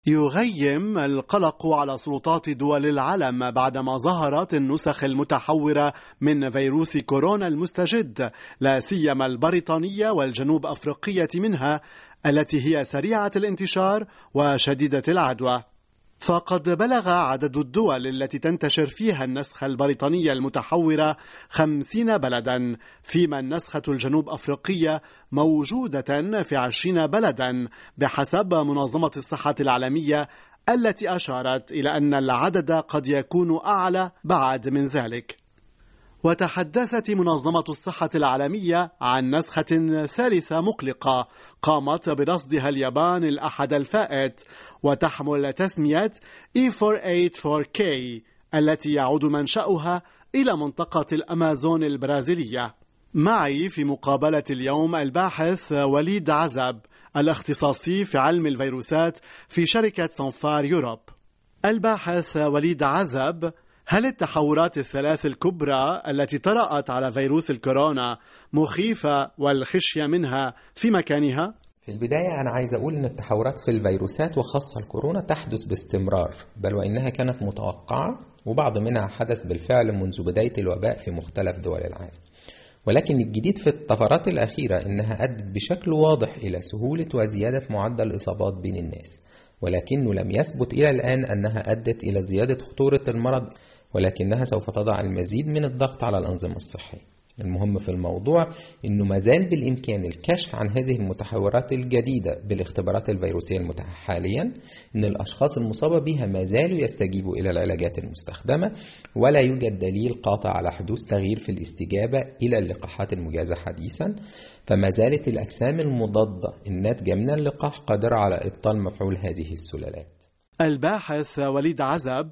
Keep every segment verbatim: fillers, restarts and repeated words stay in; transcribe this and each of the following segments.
يغيم القلق على سلطات دول العالم بعدما ظهرت النسخ المتحورة من فيروس كورونا المستجد، لا سيما البريطانية والجنوب أفريقية منها، التي هي سريعة الانتشار وشديدة العدوى. فقد بلغ عدد الدول التي تنتشر فيها النسخة البريطانية المتحورة خمسين بلدا، فيما النسخة الجنوب أفريقية موجودة في عشرين بلدا بحسب منظمة الصحة العالمية، التي أشارت إلى أن العدد قد يكون أعلى بعد من ذلك. وتحدثت منظمة الصحة العالمية عن نسخة ثالثة مقلقة قامت برصدها اليابان الأحد الفائت، وتحمل تسمية إي أربعمائة وثمانية وأربعين كي التي يعود منشأها إلى منطقة الأمازون البرازيلية. معي في مقابلة اليوم الباحث وليد عزب، الاختصاصي في علم الفيروسات في شركة سانفار يوروب. الباحث وليد عزب، هل التحورات الثلاث الكبرى التي طرأت على فيروس الكورونا مخيفة والخشية منها في مكانها؟ في البداية أنا عايز أقول أن التحورات في الفيروسات وخاصة الكورونا تحدث باستمرار، بل وإنها كانت متوقعة، وبعض منها حدث بالفعل منذ بداية الوباء في مختلف دول العالم. ولكن الجديد في الطفرات الأخيرة أنها أدت بشكل واضح إلى سهولة وزيادة معدل الإصابات بين الناس، ولكنه لم يثبت إلى الآن أنها أدت إلى زيادة خطورة المرض، ولكنها سوف تضع المزيد من الضغط على الأنظمة الصحية. المهم في الموضوع أنه مازال بالإمكان الكشف عن هذه المتحورات الجديدة بالاختبارات الفيروسية المتاحة حاليا، أن الأشخاص المصابة بها مازالوا يستجيبوا إلى العلاجات المستخدمة، ولا يوجد دليل قاطع على حدوث تغيير في الاستجابة إلى اللقاحات المجازة حديثا، فما زالت الأجسام المضادة الناتجة من اللقاح قادرة على إبطال مفعول هذه السلالات. الباحث وليد عزب،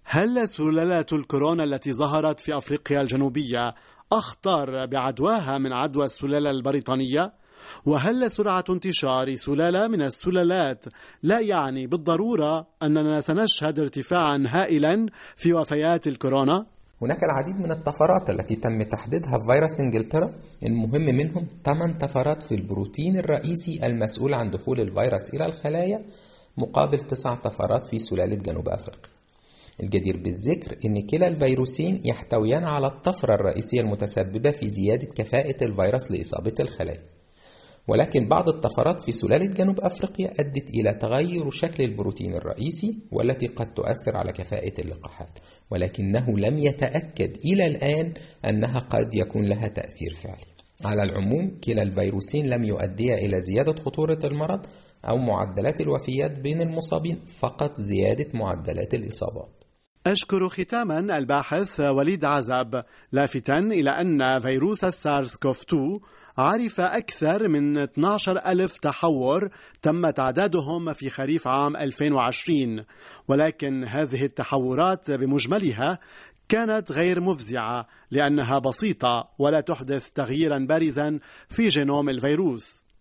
هل سلالة الكورونا التي ظهرت في أفريقيا الجنوبية أخطر بعدواها من عدوى السلالة البريطانية؟ وهل سرعة انتشار سلالة من السلالات لا يعني بالضرورة أننا سنشهد ارتفاعا هائلا في وفيات الكورونا؟ هناك العديد من الطفرات التي تم تحديدها في فيروس إنجلترا، المهم منهم ثمان طفرات في البروتين الرئيسي المسؤول عن دخول الفيروس إلى الخلايا، مقابل تسع طفرات في سلالة جنوب أفريقيا. الجدير بالذكر أن كلا الفيروسين يحتويان على الطفرة الرئيسية المتسببة في زيادة كفاءة الفيروس لإصابة الخلايا، ولكن بعض الطفرات في سلالة جنوب أفريقيا أدت إلى تغير شكل البروتين الرئيسي، والتي قد تؤثر على كفاءة اللقاحات، ولكنه لم يتأكد إلى الآن أنها قد يكون لها تأثير فعلي. على العموم كلا الفيروسين لم يؤديا إلى زيادة خطورة المرض أو معدلات الوفيات بين المصابين، فقط زيادة معدلات الإصابات. أشكر ختاما الباحث وليد عزب، لافتا إلى أن فيروس السارس كوف اثنين عرف أكثر من اثني عشر ألف تحور تم تعدادهم في خريف عام ألفين وعشرين، ولكن هذه التحورات بمجملها كانت غير مفزعة لأنها بسيطة ولا تحدث تغييرا بارزا في جينوم الفيروس.